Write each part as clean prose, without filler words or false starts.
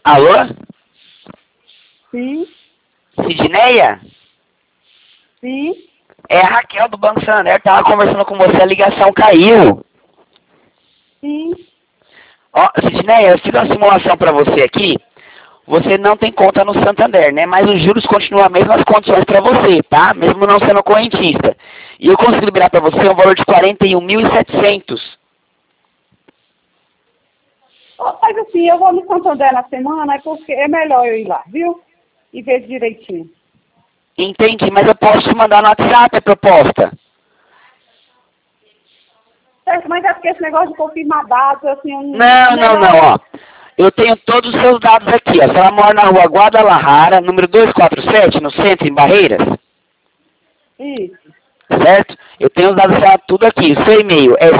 Alô? Sim, Sidneia? sim, É a Raquel do Banco Santander, tava conversando com você, a ligação caiu. sim. Ó, Sidneia, eu fiz uma simulação para você aqui. Você não tem conta no Santander, né? Mas os juros continuam as mesmas condições para você, tá? Mesmo não sendo correntista. E eu consigo liberar para você um valor de 41.700. Mas assim, eu vou no Santander na semana, é porque é melhor eu ir lá, viu? E ver direitinho. Entendi, mas eu posso te mandar no WhatsApp a proposta. Certo, mas é porque esse negócio de confirmar dados, assim, Não, ó. Eu tenho todos os seus dados aqui, ó. Você mora na rua Guadalajara, número 247, no centro, em Barreiras. Isso, Certo? Eu tenho os dados dela tudo aqui. O seu e-mail é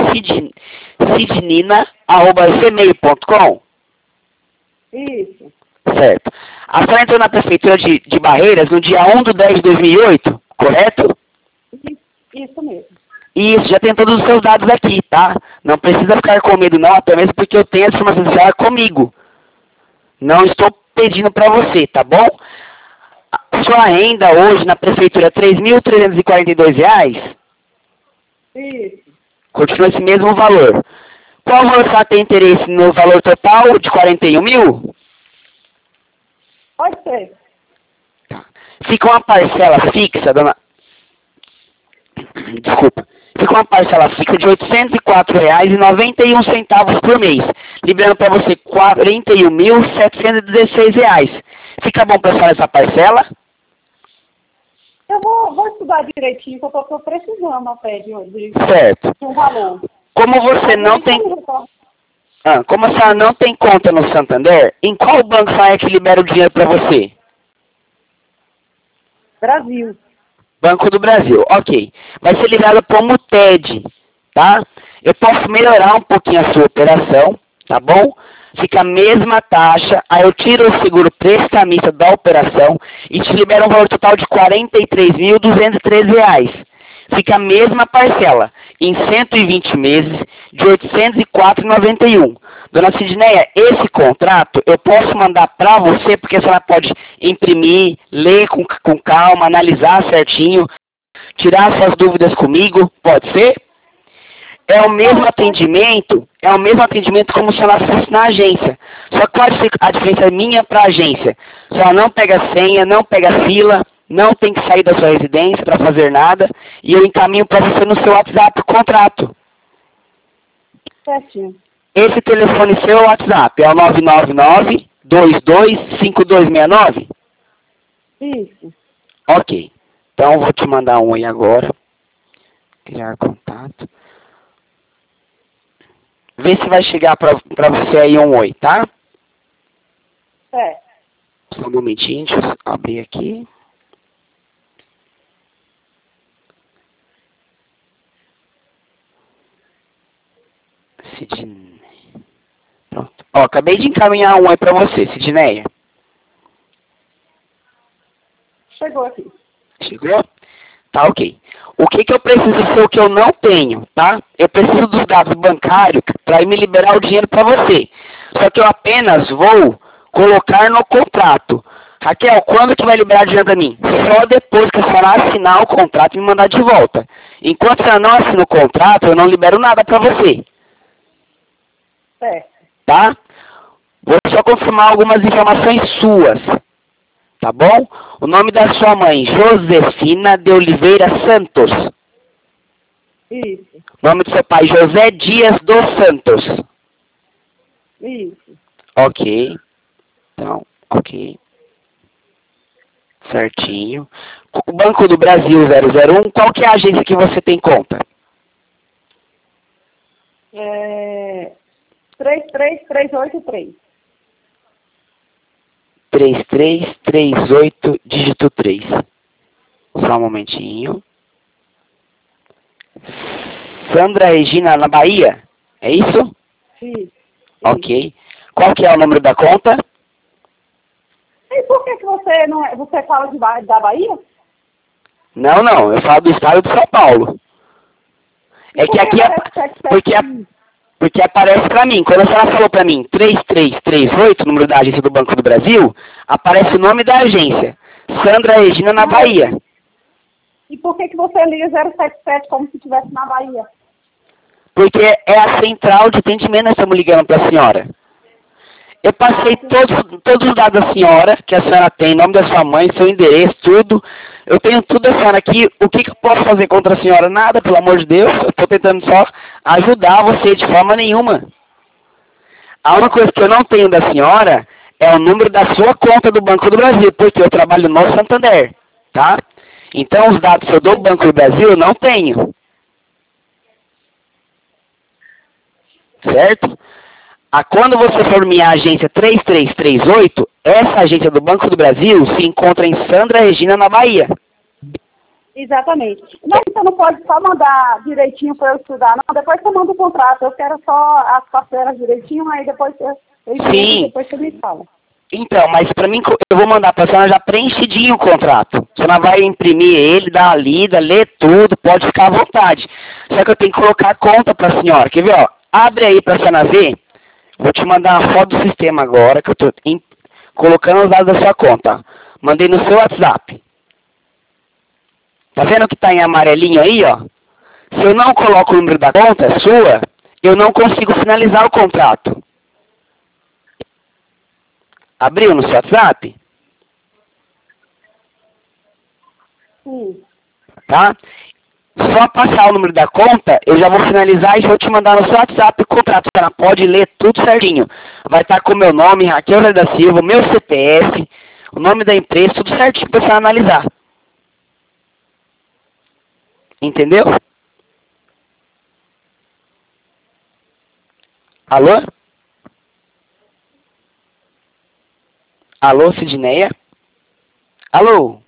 sidnina@gmail.com. isso, Certo. A senhora entrou na prefeitura de Barreiras no dia 1/10/2008, correto? isso mesmo. Isso, já tem todos os seus dados aqui, tá? Não precisa ficar com medo não, até mesmo porque eu tenho a informação dela comigo. Não estou pedindo para você, tá bom? A sua renda hoje na prefeitura é R$ 3.342? Isso. Continua esse mesmo valor. Qual valor você tem interesse no valor total de 41 mil? Pode ser. Fica uma parcela fixa, dona... Desculpa. Fica uma parcela fixa de R$ 804,91 por mês. Liberando para você R$ 41.716. Fica bom para a senhora essa parcela? Eu vou estudar direitinho, que eu tô precisando até de Certo. um valor. Como você não tem... como a senhora não tem conta no Santander, em qual banco a senhora que libera o dinheiro para você? Brasil. Banco do Brasil, ok. Vai ser ligado como TED, tá? Eu posso melhorar um pouquinho a sua operação, tá bom? Fica a mesma taxa, aí eu tiro o seguro prestamista da operação e te libero um valor total de R$ 43.213. Fica a mesma parcela, em 120 meses, de R$ 804,91. Dona Sidneia, esse contrato eu posso mandar para você, porque a senhora pode imprimir, ler com calma, analisar certinho, tirar suas dúvidas comigo, pode ser? É o mesmo atendimento como se ela fosse na agência. Só que a diferença minha para a agência. Se ela não pega senha, não pega fila, não tem que sair da sua residência para fazer nada, e eu encaminho para você no seu WhatsApp o contrato. Certinho. Esse telefone seu WhatsApp é o 999-225269? Isso. Ok. Então vou te mandar um aí agora. Criar contato. Vê se vai chegar pra você aí um oi, tá? É. Só um momentinho, deixa eu abrir aqui. Sidneia. Pronto. Ó, acabei de encaminhar um oi pra você, Sidneia. Chegou aqui. Chegou? Tá, ok. O que eu preciso ser o que eu não tenho, tá? Eu preciso dos dados bancários para me liberar o dinheiro para você. Só que eu apenas vou colocar no contrato. Raquel, quando que vai liberar dinheiro para mim? Só depois que a senhora assinar o contrato e me mandar de volta. Enquanto a senhora não assina o contrato, eu não libero nada para você. Certo. Tá? Vou só confirmar algumas informações suas. Tá bom? O nome da sua mãe, Josefina de Oliveira Santos. Isso. O nome do seu pai, José Dias dos Santos. Isso. Ok. Então, ok. Certinho. O Banco do Brasil 001, qual que é a agência que você tem conta? 33383. 3338, dígito 3. Só um momentinho. Sandra Regina, na Bahia? É isso? Isso. Ok. Qual que é o número da conta? E por que você não é, você fala da Bahia? Não, eu falo do estado de São Paulo. É que aqui Porque aparece pra mim, quando a senhora falou pra mim 3338, número da agência do Banco do Brasil, aparece o nome da agência, Sandra Regina, na Bahia. E por que você liga 077 como se estivesse na Bahia? Porque é a central de atendimento, nós estamos ligando pra senhora. Eu passei todos os dados da senhora, que a senhora tem, nome da sua mãe, seu endereço, tudo. Eu tenho tudo da senhora aqui. O que eu posso fazer contra a senhora? Nada, pelo amor de Deus. Eu estou tentando só ajudar você de forma nenhuma. A única coisa que eu não tenho da senhora é o número da sua conta do Banco do Brasil, porque eu trabalho no Santander, tá? Então, os dados que eu dou do Banco do Brasil, eu não tenho. Certo? Quando você for minha agência 3338, essa agência do Banco do Brasil se encontra em Sandra Regina, na Bahia. Exatamente. Mas você não pode só mandar direitinho para eu estudar, não? Depois você manda o contrato. Eu quero só as parcelas direitinho, aí depois depois você me fala. Então, mas para mim, eu vou mandar para a senhora já preenchidinho o contrato. A senhora vai imprimir ele, dar uma lida, ler tudo, pode ficar à vontade. Só que eu tenho que colocar a conta para a senhora. Quer ver, ó? Abre aí para a senhora ver. Vou te mandar uma foto do sistema agora, que eu estou colocando os dados da sua conta. Mandei no seu WhatsApp. Tá vendo que está em amarelinho aí, ó? Se eu não coloco o número da conta sua, eu não consigo finalizar o contrato. Abriu no seu WhatsApp? Sim. Tá? Só passar o número da conta, eu já vou finalizar e vou te mandar no seu WhatsApp o contrato. Você pode ler tudo certinho. Vai estar com o meu nome, Raquel da Silva, meu CPF, o nome da empresa, tudo certinho para você analisar. Entendeu? Alô? Alô, Sidneia? Alô?